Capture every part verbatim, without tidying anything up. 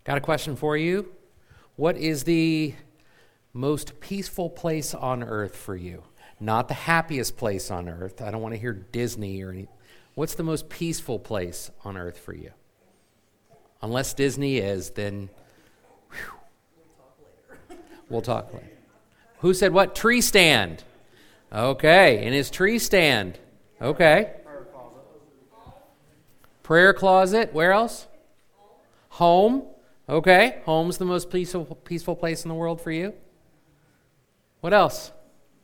Got a question for you. What is the most peaceful place on earth for you? Not the happiest place on earth. I don't want to hear Disney or anything. What's the most peaceful place on earth for you? Unless Disney is, then whew, we'll talk later. Who said what? Tree stand. Okay, in his tree stand. Okay. Prayer closet. Where else? Home. Okay, home's the most peaceful, peaceful place in the world for you. What else?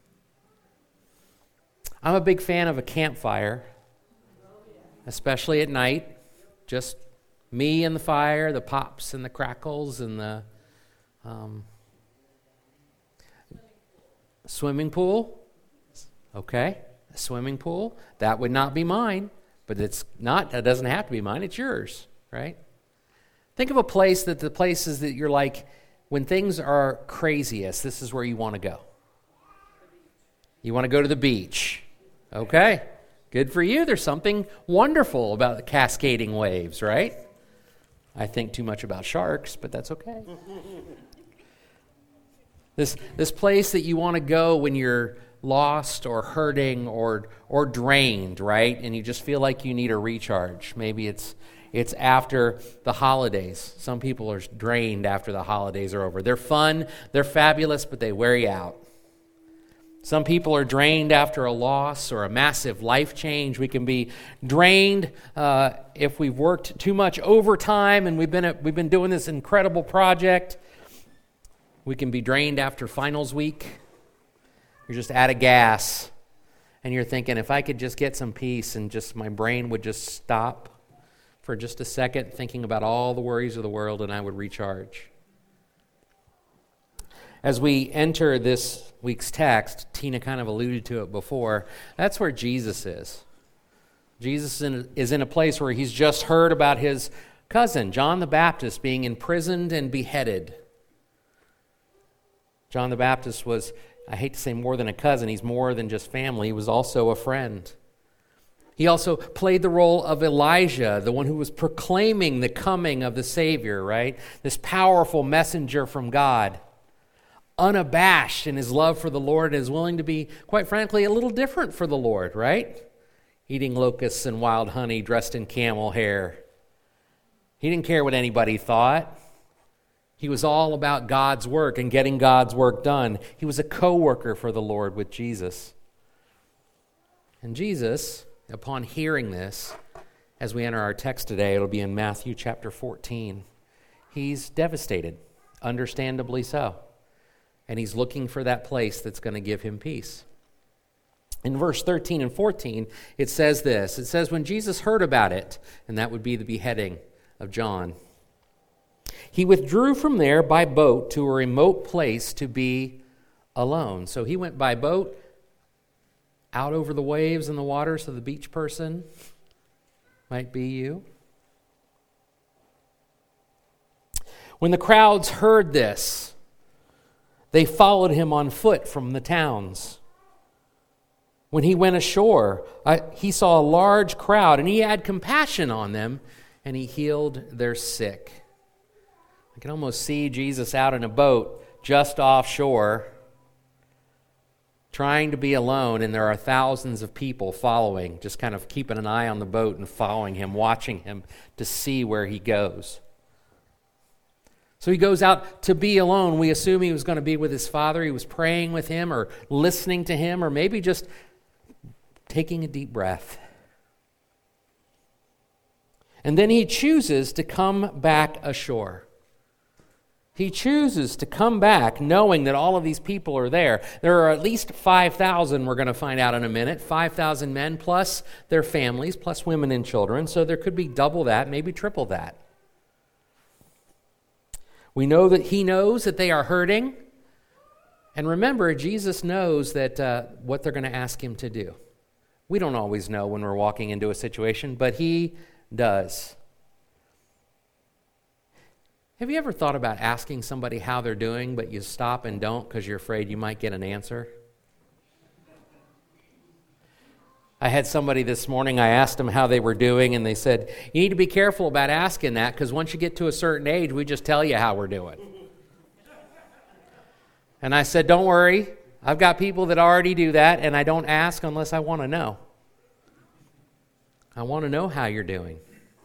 I'm a big fan of a campfire, especially at night. Just me and the fire, the pops and the crackles and the um, swimming pool. Okay, a swimming pool. That would not be mine, but it's not. That doesn't have to be mine. It's yours, right? Think of a place that the places that you're like, when things are craziest, this is where you want to go. You want to go to the beach. Okay, good for you. There's something wonderful about the cascading waves, right? I think too much about sharks, but that's okay. This this place that you want to go when you're lost or hurting or or drained, right? And you just feel like you need a recharge. Maybe it's It's after the holidays. Some people are drained after the holidays are over. They're fun, they're fabulous, but they wear you out. Some people are drained after a loss or a massive life change. We can be drained uh, if we've worked too much overtime and we've been at, we've been doing this incredible project. We can be drained after finals week. You're just out of gas, and you're thinking, if I could just get some peace and just my brain would just stop for just a second, thinking about all the worries of the world, and I would recharge. As we enter this week's text, Tina kind of alluded to it before, that's where Jesus is. Jesus is in a place where he's just heard about his cousin, John the Baptist, being imprisoned and beheaded. John the Baptist was, I hate to say more than a cousin, he's more than just family, he was also a friend. He also played the role of Elijah, the one who was proclaiming the coming of the Savior, right? This powerful messenger from God, unabashed in his love for the Lord, and is willing to be, quite frankly, a little different for the Lord, right? Eating locusts and wild honey, dressed in camel hair. He didn't care what anybody thought. He was all about God's work and getting God's work done. He was a co-worker for the Lord with Jesus. And Jesus, upon hearing this, as we enter our text today, it'll be in Matthew chapter fourteen. He's devastated, understandably so. And he's looking for that place that's going to give him peace. In verse thirteen and fourteen, it says this. It says, when Jesus heard about it, and that would be the beheading of John, he withdrew from there by boat to a remote place to be alone. So he went by boat out over the waves and the water, so the beach person might be you. When the crowds heard this, they followed him on foot from the towns. When he went ashore, uh, he saw a large crowd, and he had compassion on them, and he healed their sick. I can almost see Jesus out in a boat just offshore, trying to be alone, and there are thousands of people following, just kind of keeping an eye on the boat and following him, watching him to see where he goes. So he goes out to be alone. We assume he was going to be with his Father. He was praying with him or listening to him or maybe just taking a deep breath. And then he chooses to come back ashore. He chooses to come back knowing that all of these people are there. There are at least five thousand, we're going to find out in a minute, five thousand men plus their families, plus women and children. So there could be double that, maybe triple that. We know that he knows that they are hurting. And remember, Jesus knows that uh, what they're going to ask him to do. We don't always know when we're walking into a situation, but he does. Have you ever thought about asking somebody how they're doing, but you stop and don't because you're afraid you might get an answer? I had somebody this morning, I asked them how they were doing, and they said, you need to be careful about asking that, because once you get to a certain age, we just tell you how we're doing. And I said, don't worry, I've got people that already do that, and I don't ask unless I want to know. I want to know how you're doing.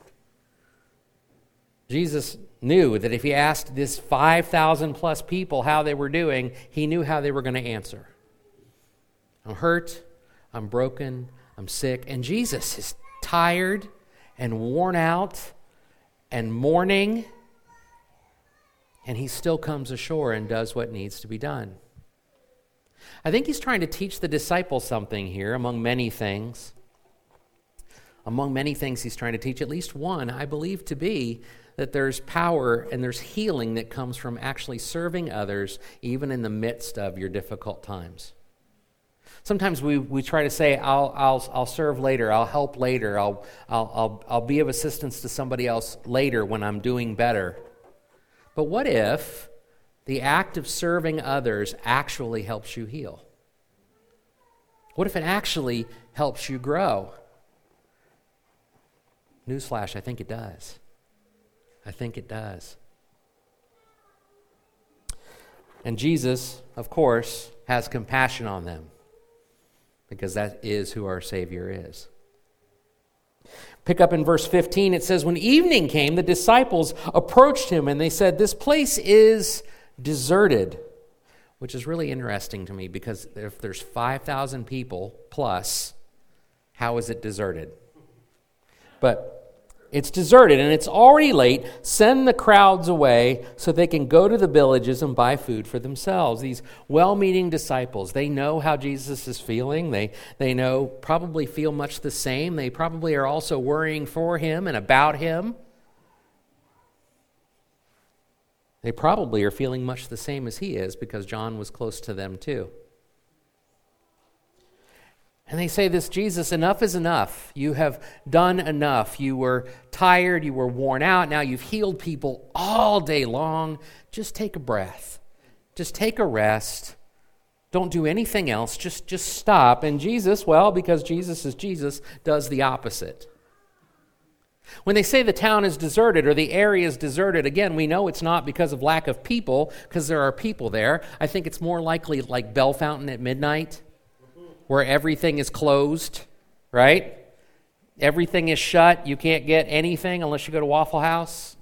Jesus knew that if he asked this five thousand plus people how they were doing, he knew how they were going to answer. I'm hurt, I'm broken, I'm sick. And Jesus is tired and worn out and mourning, and he still comes ashore and does what needs to be done. I think he's trying to teach the disciples something here, among many things. Among many things he's trying to teach, at least one, I believe to be that there's power and there's healing that comes from actually serving others, even in the midst of your difficult times. Sometimes we, we try to say, I'll, I'll, I'll serve later, I'll help later, I'll, I'll, I'll, I'll be of assistance to somebody else later when I'm doing better. But what if the act of serving others actually helps you heal? What if it actually helps you grow? Newsflash, I think it does. I think it does. And Jesus, of course, has compassion on them, because that is who our Savior is. Pick up in verse fifteen, it says, when evening came, the disciples approached him and they said, this place is deserted, which is really interesting to me, because if there's five thousand people plus, how is it deserted? But it's deserted and it's already late. Send the crowds away so they can go to the villages and buy food for themselves. These well-meaning disciples, they know how Jesus is feeling. They, they know, probably feel much the same. They probably are also worrying for him and about him. They probably are feeling much the same as he is, because John was close to them too. And they say this, Jesus, enough is enough. You have done enough. You were tired. You were worn out. Now you've healed people all day long. Just take a breath. Just take a rest. Don't do anything else. Just, just stop. And Jesus, well, because Jesus is Jesus, does the opposite. When they say the town is deserted or the area is deserted, again, we know it's not because of lack of people, because there are people there. I think it's more likely like Bell Fountain at midnight, where everything is closed, right? Everything is shut. You can't get anything unless you go to Waffle House.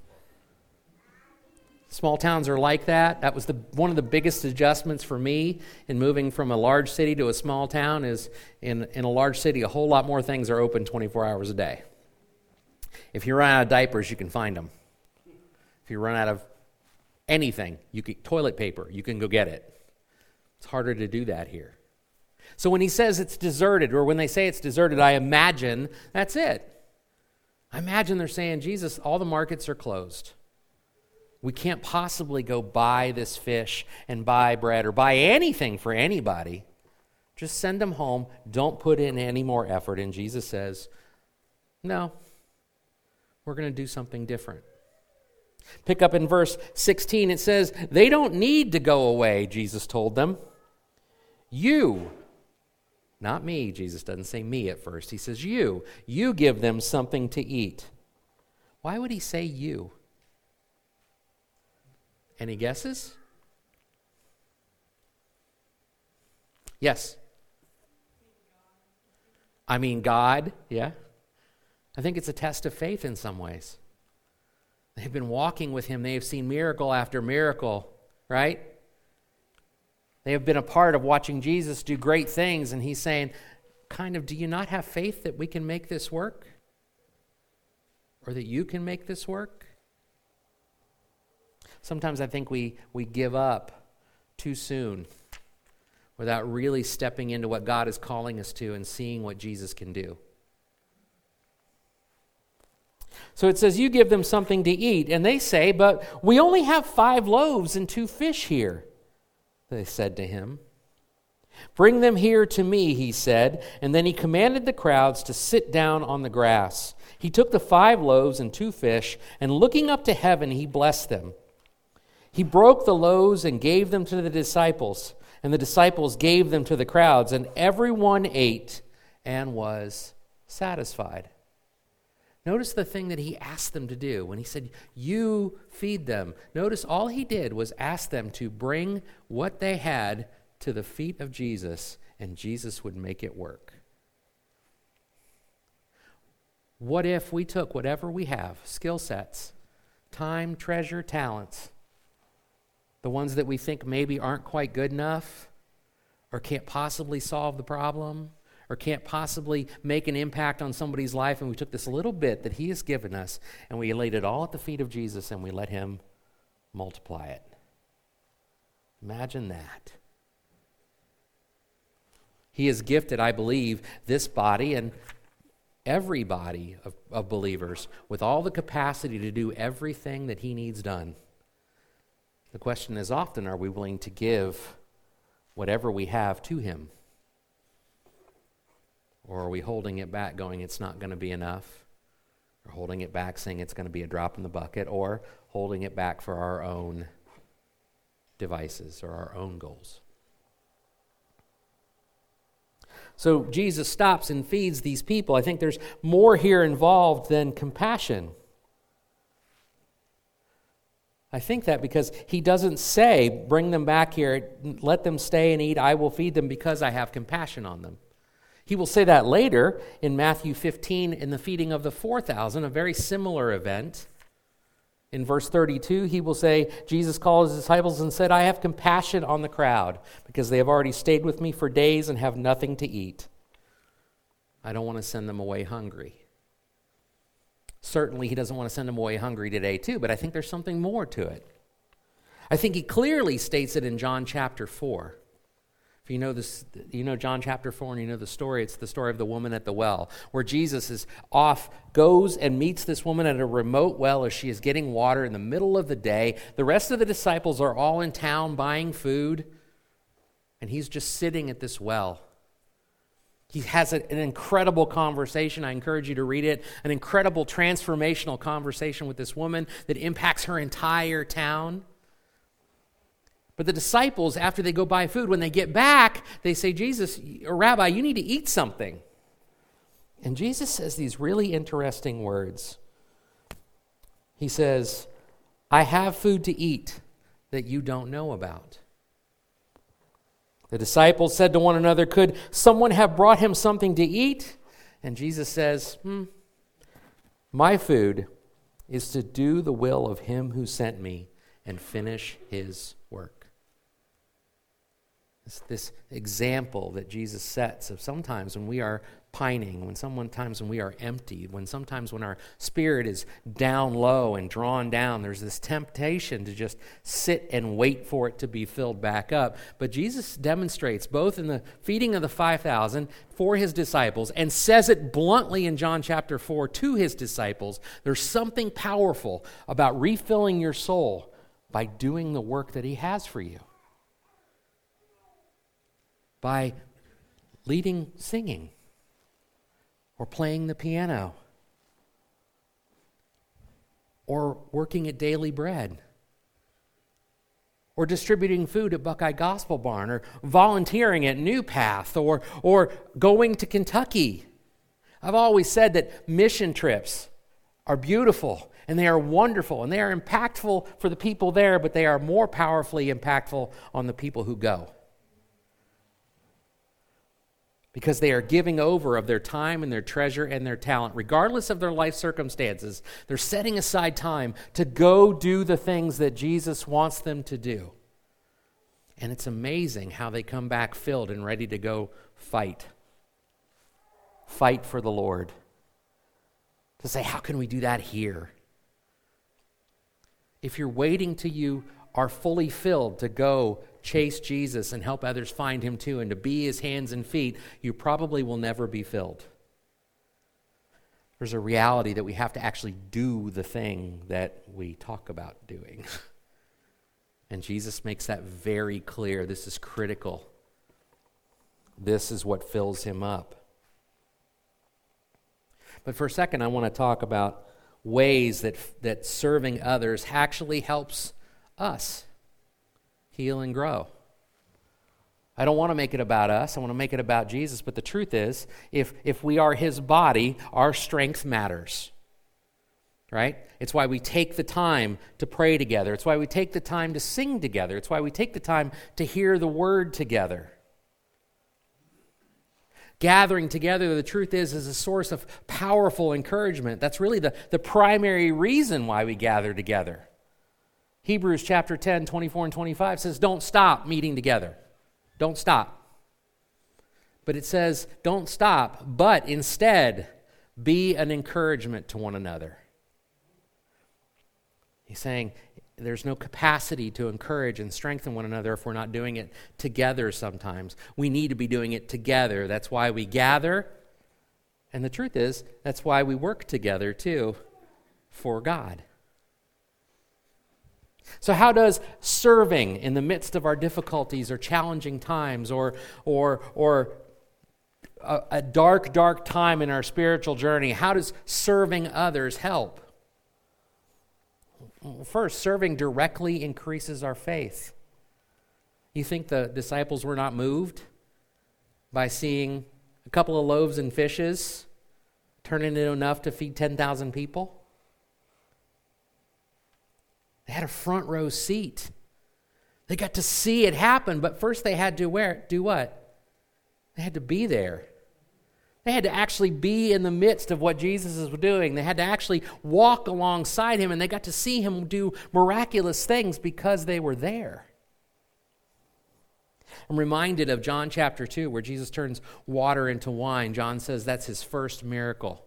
Small towns are like that. That was the one of the biggest adjustments for me in moving from a large city to a small town. Is in, in a large city, a whole lot more things are open twenty-four hours a day. If you run out of diapers, you can find them. If you run out of anything, you can, toilet paper, you can go get it. It's harder to do that here. So when he says it's deserted, or when they say it's deserted, I imagine that's it. I imagine they're saying, Jesus, all the markets are closed. We can't possibly go buy this fish and buy bread or buy anything for anybody. Just send them home. Don't put in any more effort. And Jesus says, no, we're going to do something different. Pick up in verse sixteen. It says, they don't need to go away, Jesus told them. You, not me. Jesus doesn't say me at first. He says you. You give them something to eat. Why would he say you? Any guesses? Yes. I mean God, yeah. I think it's a test of faith in some ways. They've been walking with him. They have seen miracle after miracle, right? They have been a part of watching Jesus do great things, and he's saying, kind of, do you not have faith that we can make this work? Or that you can make this work? Sometimes I think we, we give up too soon without really stepping into what God is calling us to and seeing what Jesus can do. So it says, you give them something to eat. And they say, but we only have five loaves and two fish here. They said to him. Bring them here to me, he said. And then he commanded the crowds to sit down on the grass. He took the five loaves and two fish, and looking up to heaven, he blessed them. He broke the loaves and gave them to the disciples, and the disciples gave them to the crowds, and everyone ate and was satisfied. Notice the thing that he asked them to do when he said, you feed them. Notice all he did was ask them to bring what they had to the feet of Jesus, and Jesus would make it work. What if we took whatever we have, skill sets, time, treasure, talents, the ones that we think maybe aren't quite good enough or can't possibly solve the problem, or can't possibly make an impact on somebody's life, and we took this little bit that he has given us, and we laid it all at the feet of Jesus, and we let him multiply it. Imagine that. He has gifted, I believe, this body and every body of, of believers with all the capacity to do everything that he needs done. The question is often, are we willing to give whatever we have to him? Or are we holding it back, going, it's not going to be enough? Or holding it back, saying it's going to be a drop in the bucket? Or holding it back for our own devices or our own goals? So Jesus stops and feeds these people. I think there's more here involved than compassion. I think that because he doesn't say, bring them back here, let them stay and eat, I will feed them because I have compassion on them. He will say that later in Matthew fifteen in the feeding of the four thousand, a very similar event. In verse thirty-two, he will say, Jesus called his disciples and said, I have compassion on the crowd because they have already stayed with me for days and have nothing to eat. I don't want to send them away hungry. Certainly, he doesn't want to send them away hungry today too, but I think there's something more to it. I think he clearly states it in John chapter four. If you know this, you know John chapter four and you know the story, it's the story of the woman at the well, where Jesus is off, goes and meets this woman at a remote well as she is getting water in the middle of the day. The rest of the disciples are all in town buying food, and he's just sitting at this well. He has a, an incredible conversation. I encourage you to read it. An incredible transformational conversation with this woman that impacts her entire town. But the disciples, after they go buy food, when they get back, they say, Jesus, or Rabbi, you need to eat something. And Jesus says these really interesting words. He says, I have food to eat that you don't know about. The disciples said to one another, could someone have brought him something to eat? And Jesus says, hmm, my food is to do the will of him who sent me and finish his work. It's this example that Jesus sets of sometimes when we are pining, when sometimes when we are empty, when sometimes when our spirit is down low and drawn down, there's this temptation to just sit and wait for it to be filled back up. But Jesus demonstrates both in the feeding of the five thousand for his disciples and says it bluntly in John chapter four to his disciples. There's something powerful about refilling your soul by doing the work that he has for you. By leading singing or playing the piano or working at Daily Bread or distributing food at Buckeye Gospel Barn or volunteering at New Path or, or going to Kentucky. I've always said that mission trips are beautiful and they are wonderful and they are impactful for the people there, but they are more powerfully impactful on the people who go. Because they are giving over of their time and their treasure and their talent, regardless of their life circumstances. They're setting aside time to go do the things that Jesus wants them to do. And it's amazing how they come back filled and ready to go fight. Fight for the Lord. To say, how can we do that here? If you're waiting till you are fully filled to go chase Jesus and help others find him too and to be his hands and feet, you probably will never be filled. There's a reality that we have to actually do the thing that we talk about doing. And Jesus makes that very clear. This is critical. This is what fills him up. But for a second, I want to talk about ways that, that serving others actually helps us heal and grow. I don't want to make it about us. I want to make it about Jesus. But the truth is, if, if we are his body, our strength matters. Right? It's why we take the time to pray together. It's why we take the time to sing together. It's why we take the time to hear the word together. Gathering together, the truth is, is a source of powerful encouragement. That's really the, the primary reason why we gather together. Hebrews chapter ten, twenty-four and twenty-five says, don't stop meeting together. Don't stop. But it says, don't stop, but instead be an encouragement to one another. He's saying there's no capacity to encourage and strengthen one another if we're not doing it together sometimes. We need to be doing it together. That's why we gather. And the truth is, that's why we work together too for God. So how does serving in the midst of our difficulties or challenging times or or or a, a dark, dark time in our spiritual journey, how does serving others help? First, serving directly increases our faith. You think the disciples were not moved by seeing a couple of loaves and fishes turn into enough to feed ten thousand people? They had a front row seat. They got to see it happen, but first they had to where, do what? They had to be there. They had to actually be in the midst of what Jesus was doing. They had to actually walk alongside him, and they got to see him do miraculous things because they were there. I'm reminded of John chapter two, where Jesus turns water into wine. John says that's his first miracle.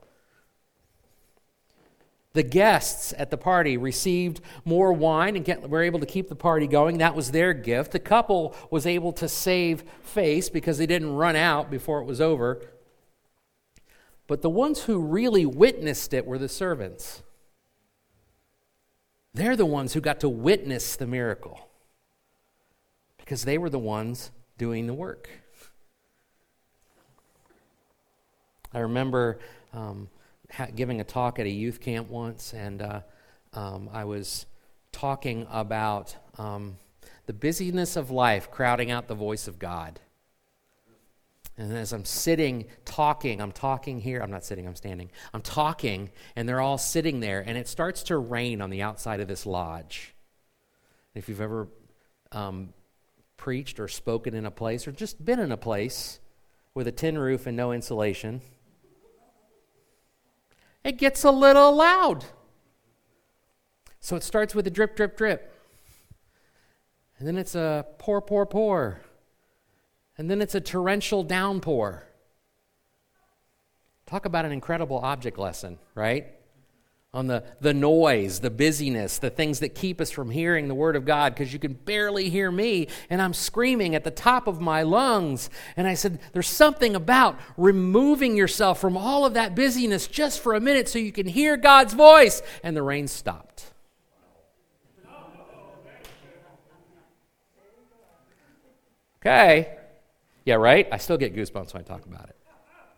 The guests at the party received more wine and get, were able to keep the party going. That was their gift. The couple was able to save face because they didn't run out before it was over. But the ones who really witnessed it were the servants. They're the ones who got to witness the miracle because they were the ones doing the work. I remember um, ha- giving a talk at a youth camp once, and uh, um, I was talking about um, the busyness of life crowding out the voice of God. And as I'm sitting, talking, I'm talking here. I'm not sitting, I'm standing. I'm talking, and they're all sitting there, and it starts to rain on the outside of this lodge. If you've ever um, preached or spoken in a place, or just been in a place with a tin roof and no insulation, it gets a little loud. So it starts with a drip, drip, drip. And then it's a pour, pour, pour. And then it's a torrential downpour. Talk about an incredible object lesson, right? On the, the noise, the busyness, the things that keep us from hearing the Word of God, because you can barely hear me, and I'm screaming at the top of my lungs. And I said, there's something about removing yourself from all of that busyness just for a minute so you can hear God's voice. And the rain stopped. Okay. Yeah, right? I still get goosebumps when I talk about it.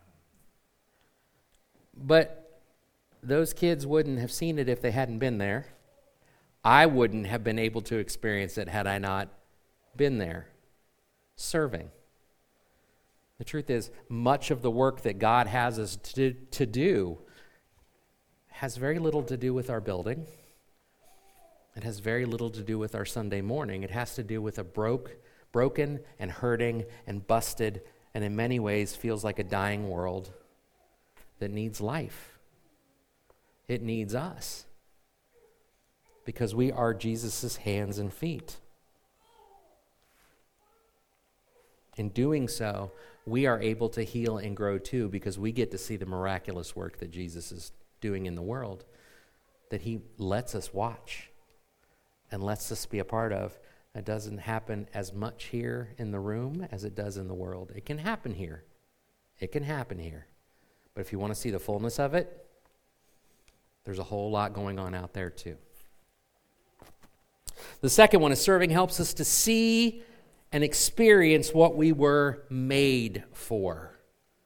But those kids wouldn't have seen it if they hadn't been there. I wouldn't have been able to experience it had I not been there, serving. The truth is, much of the work that God has us to, to do has very little to do with our building. It has very little to do with our Sunday morning. It has to do with a broke broken and hurting and busted, and in many ways feels like a dying world that needs life. It needs us because we are Jesus' hands and feet. In doing so, we are able to heal and grow too because we get to see the miraculous work that Jesus is doing in the world, that he lets us watch and lets us be a part of. It doesn't happen as much here in the room as it does in the world. It can happen here. It can happen here. But if you want to see the fullness of it, there's a whole lot going on out there too. The second one is serving helps us to see and experience what we were made for.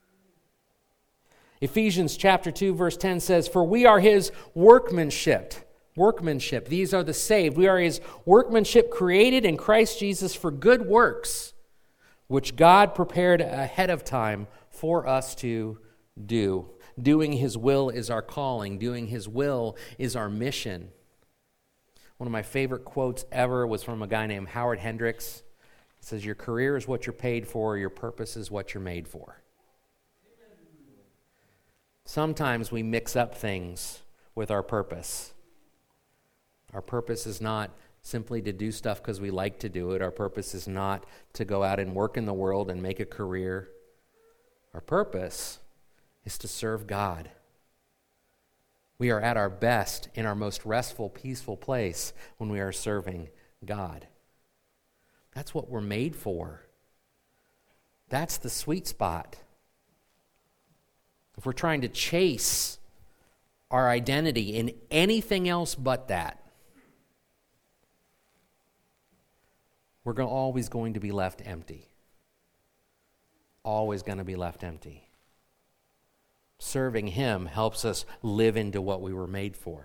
Ephesians chapter two, verse ten says, "For we are his workmanship." Workmanship. These are the saved. We are his workmanship created in Christ Jesus for good works, which God prepared ahead of time for us to do. Doing His will is our calling. Doing His will is our mission. One of my favorite quotes ever was from a guy named Howard Hendricks. It says, "Your career is what you're paid for. Your purpose is what you're made for." Sometimes we mix up things with our purpose. Our purpose is not simply to do stuff because we like to do it. Our purpose is not to go out and work in the world and make a career. Our purpose is to serve God. We are at our best, in our most restful, peaceful place when we are serving God. That's what we're made for. That's the sweet spot. If we're trying to chase our identity in anything else but that, we're go- always going to be left empty. Always going to be left empty. Serving Him helps us live into what we were made for.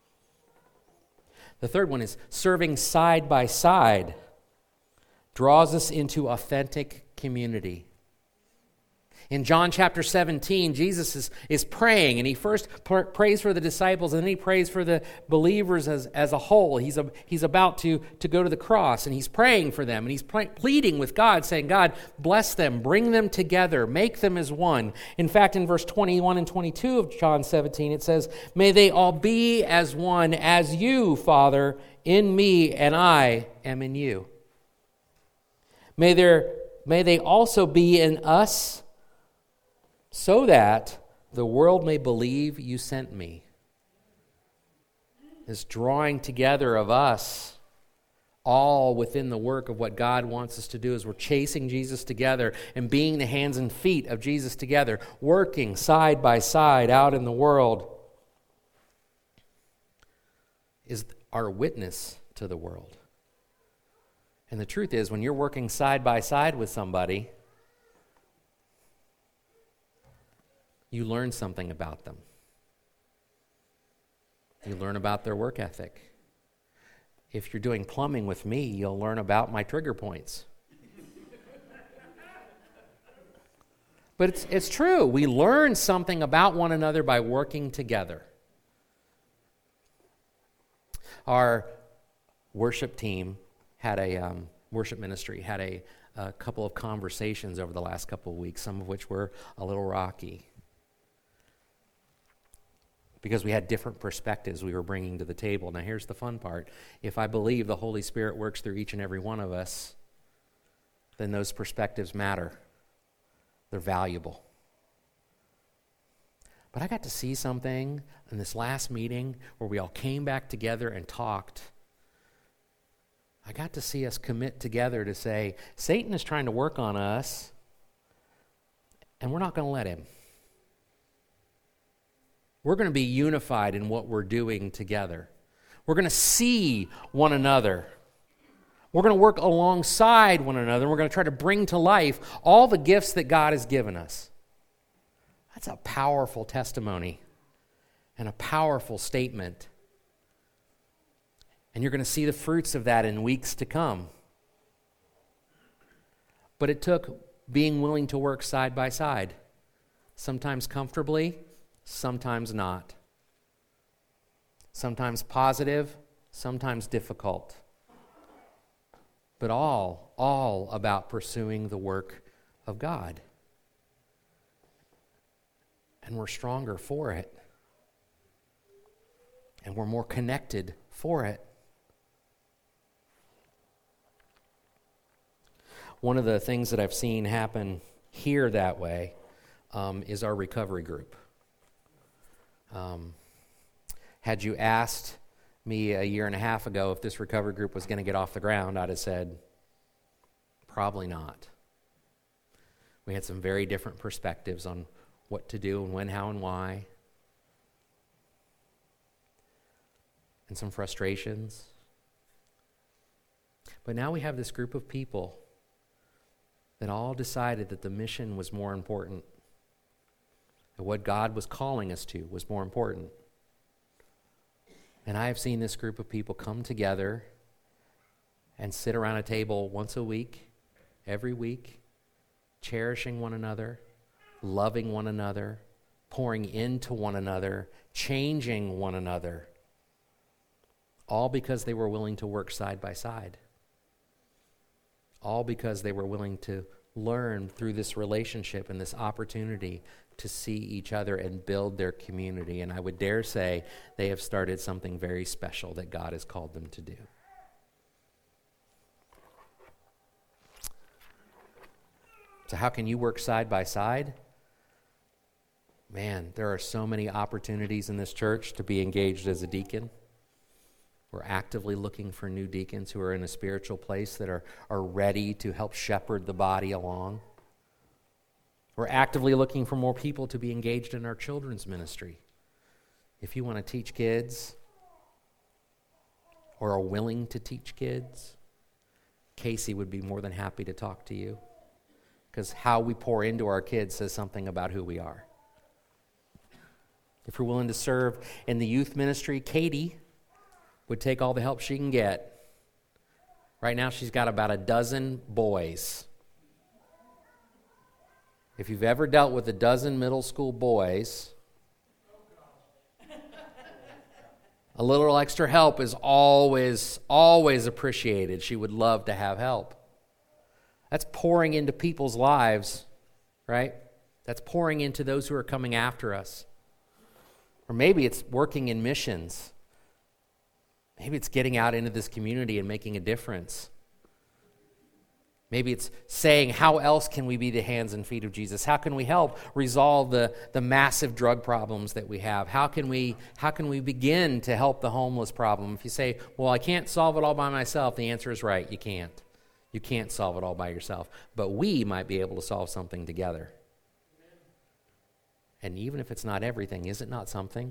The third one is serving side by side draws us into authentic community. In John chapter seventeen, Jesus is, is praying, and He first pr- prays for the disciples, and then He prays for the believers as, as a whole. He's, a, he's about to, to go to the cross, and He's praying for them, and He's ple- pleading with God, saying, "God, bless them, bring them together, make them as one." In fact, in verse twenty-one and twenty-two of John seventeen, it says, "May they all be as one, as you, Father, in me, and I am in you. May, there, may they also be in us, so that the world may believe you sent me." This drawing together of us, all within the work of what God wants us to do as we're chasing Jesus together and being the hands and feet of Jesus together, working side by side out in the world, is our witness to the world. And the truth is, when you're working side by side with somebody, you learn something about them. You learn about their work ethic. If you're doing plumbing with me, you'll learn about my trigger points. But it's, it's true. We learn something about one another by working together. Our worship team had a um, worship ministry, had a, a couple of conversations over the last couple of weeks, some of which were a little rocky, because we had different perspectives we were bringing to the table. Now, here's the fun part. If I believe the Holy Spirit works through each and every one of us, then those perspectives matter. They're valuable. But I got to see something in this last meeting where we all came back together and talked. I got to see us commit together to say, Satan is trying to work on us, and we're not going to let him. We're going to be unified in what we're doing together. We're going to see one another. We're going to work alongside one another. We're going to try to bring to life all the gifts that God has given us. That's a powerful testimony and a powerful statement. And you're going to see the fruits of that in weeks to come. But it took being willing to work side by side, sometimes comfortably, sometimes not. Sometimes positive, sometimes difficult. But all, all about pursuing the work of God. And we're stronger for it. And we're more connected for it. One of the things that I've seen happen here that way um, is our recovery group. Um, had you asked me a year and a half ago if this recovery group was going to get off the ground, I'd have said, probably not. We had some very different perspectives on what to do and when, how, and why. And some frustrations. But now we have this group of people that all decided that the mission was more important. That what God was calling us to was more important. And I have seen this group of people come together and sit around a table once a week, every week, cherishing one another, loving one another, pouring into one another, changing one another, all because they were willing to work side by side. All because they were willing to learn through this relationship and this opportunity to see each other and build their community. And I would dare say they have started something very special that God has called them to do. So how can you work side by side? Man, there are so many opportunities in this church to be engaged as a deacon. We're actively looking for new deacons who are in a spiritual place that are, are ready to help shepherd the body along. We're actively looking for more people to be engaged in our children's ministry. If you want to teach kids or are willing to teach kids, Casey would be more than happy to talk to you, because how we pour into our kids says something about who we are. If you're willing to serve in the youth ministry, Katie would take all the help she can get. Right now she's got about a dozen boys. If you've ever dealt with a dozen middle school boys, a little extra help is always, always appreciated. She would love to have help. That's pouring into people's lives, right? That's pouring into those who are coming after us. Or maybe it's working in missions. Maybe it's getting out into this community and making a difference. Maybe it's saying, how else can we be the hands and feet of Jesus? How can we help resolve the, the massive drug problems that we have? How can we, how can we begin to help the homeless problem? If you say, well, I can't solve it all by myself, the answer is right, you can't. You can't solve it all by yourself. But we might be able to solve something together. And even if it's not everything, is it not something?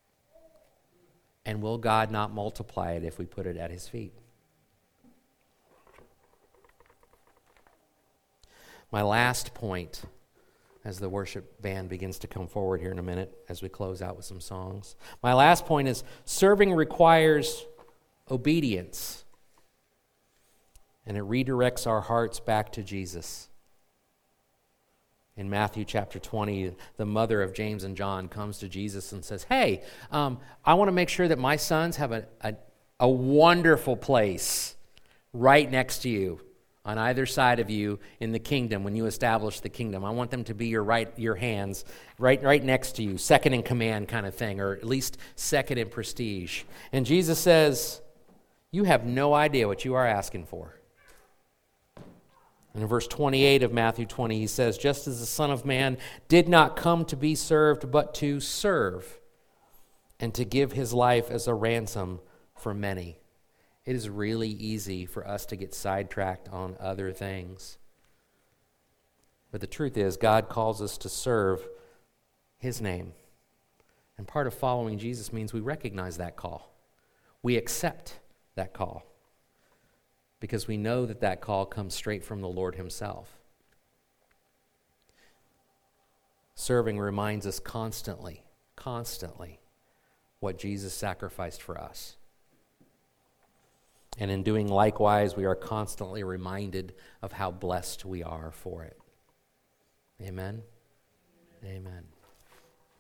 And will God not multiply it if we put it at his feet? My last point, as the worship band begins to come forward here in a minute, as we close out with some songs. My last point is serving requires obedience. And it redirects our hearts back to Jesus. In Matthew chapter twenty, the mother of James and John comes to Jesus and says, hey, um, I want to make sure that my sons have a, a, a wonderful place right next to you, on either side of you in the kingdom when you establish the kingdom. I want them to be your right, your hands, right, right next to you, second in command kind of thing, or at least second in prestige. And Jesus says, you have no idea what you are asking for. And in verse twenty-eight of Matthew twenty, he says, just as the Son of Man did not come to be served, but to serve, and to give his life as a ransom for many. It is really easy for us to get sidetracked on other things. But the truth is, God calls us to serve his name. And part of following Jesus means we recognize that call. We accept that call. Because we know that that call comes straight from the Lord himself. Serving reminds us constantly, constantly, what Jesus sacrificed for us. And in doing likewise, we are constantly reminded of how blessed we are for it. Amen? Amen.